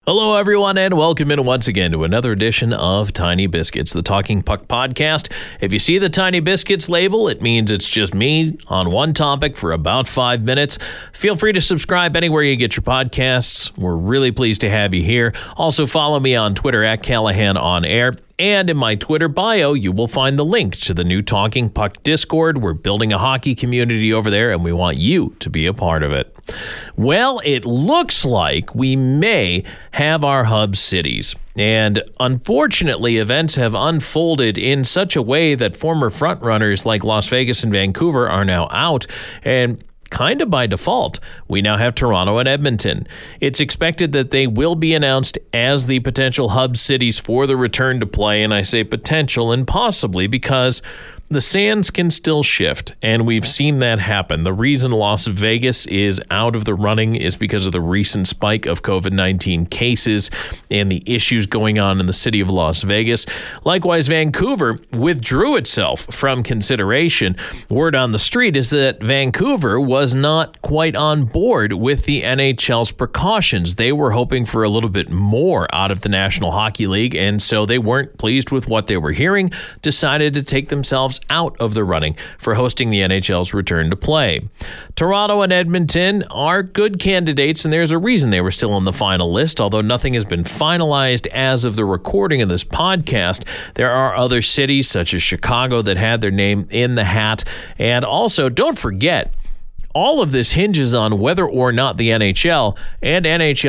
Hello, everyone, and welcome in once again to another edition of Tiny Biscuits, the Talking Puck podcast. If you see the Tiny Biscuits label, it means it's just me on one topic for about 5 minutes. Feel free to subscribe anywhere you get your podcasts. We're really pleased to have you here. Also, follow me on Twitter at Callahan On Air. And in my Twitter bio, you will find the link to the new Talking Puck Discord. We're building a hockey community over there, and we want you to be a part of it. Well, it looks like we may have our hub cities. And unfortunately, events have unfolded in such a way that former frontrunners like Las Vegas and Vancouver are now out. And kind of by default, we now have Toronto and Edmonton. It's expected that they will be announced as the potential hub cities for the return to play, and I say potential and possibly because the sands can still shift, and we've seen that happen. The reason Las Vegas is out of the running is because of the recent spike of COVID-19 cases and the issues going on in the city of Las Vegas. Likewise, Vancouver withdrew itself from consideration. Word on the street is that Vancouver was not quite on board with the NHL's precautions. They were hoping for a little bit more out of the National Hockey League, and so they weren't pleased with what they were hearing, decided to take themselves out of the running for hosting the NHL's return to play. Toronto and Edmonton are good candidates, and there's a reason they were still on the final list. Although nothing has been finalized as of the recording of this podcast, there are other cities such as Chicago that had their name in the hat. And also, don't forget, all of this hinges on whether or not the NHL and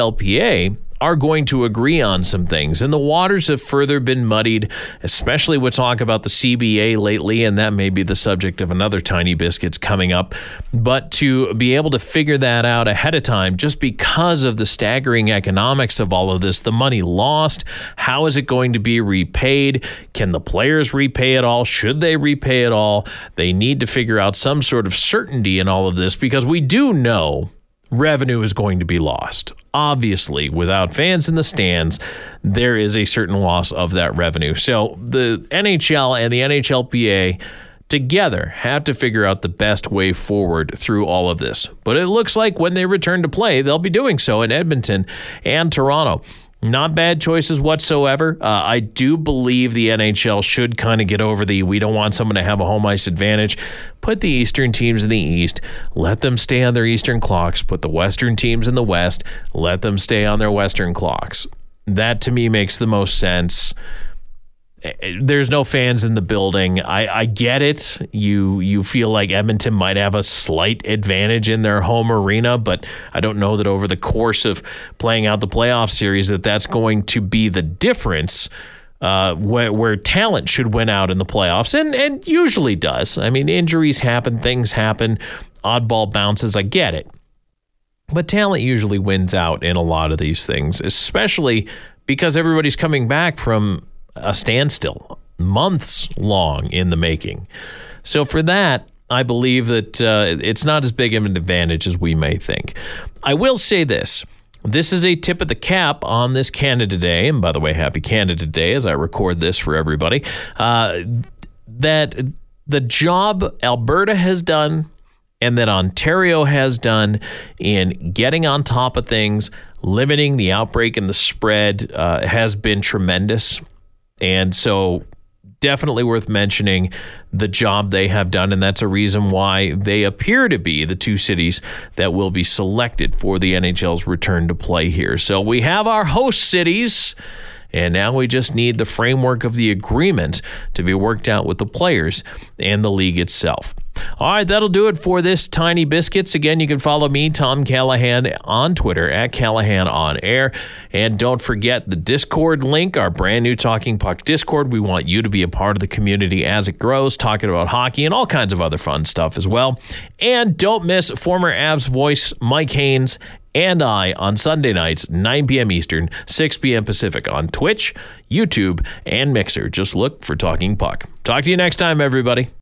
NHLPA are going to agree on some things. And the waters have further been muddied, especially with talk about the CBA lately, and that may be the subject of another Tiny Biscuits coming up. But to be able to figure that out ahead of time, just because of the staggering economics of all of this, the money lost, how is it going to be repaid? Can the players repay it all? Should they repay it all? They need to figure out some sort of certainty in all of this, because we do know revenue is going to be lost. Obviously, without fans in the stands, there is a certain loss of that revenue. So the NHL and the NHLPA together have to figure out the best way forward through all of this. But it looks like when they return to play, they'll be doing so in Edmonton and Toronto. Not bad choices whatsoever. I do believe the NHL should kind of get over we don't want someone to have a home ice advantage. Put the Eastern teams in the East. Let them stay on their Eastern clocks. Put the Western teams in the West. Let them stay on their Western clocks. That, to me, makes the most sense. There's no fans in the building. I get it. You feel like Edmonton might have a slight advantage in their home arena, but I don't know that over the course of playing out the playoff series that's going to be the difference where talent should win out in the playoffs, and usually does. I mean, injuries happen, things happen, oddball bounces. I get it. But talent usually wins out in a lot of these things, especially because everybody's coming back from a standstill, months long in the making. So for that, I believe that it's not as big of an advantage as we may think. I will say this. This is a tip of the cap on this Canada Day, and by the way, happy Canada Day as I record this for everybody, that the job Alberta has done and that Ontario has done in getting on top of things, limiting the outbreak and the spread has been tremendous. And so definitely worth mentioning the job they have done, and that's a reason why they appear to be the two cities that will be selected for the NHL's return to play here. So we have our host cities, and now we just need the framework of the agreement to be worked out with the players and the league itself. All right, that'll do it for this Tiny Biscuits. Again, you can follow me, Tom Callahan, on Twitter at Callahan On Air. And don't forget the Discord link, our brand new Talking Puck Discord. We want you to be a part of the community as it grows, talking about hockey and all kinds of other fun stuff as well. And don't miss former Avs voice Mike Haynes and I on Sunday nights, 9 p.m. Eastern, 6 p.m. Pacific on Twitch, YouTube, and Mixer. Just look for Talking Puck. Talk to you next time, everybody.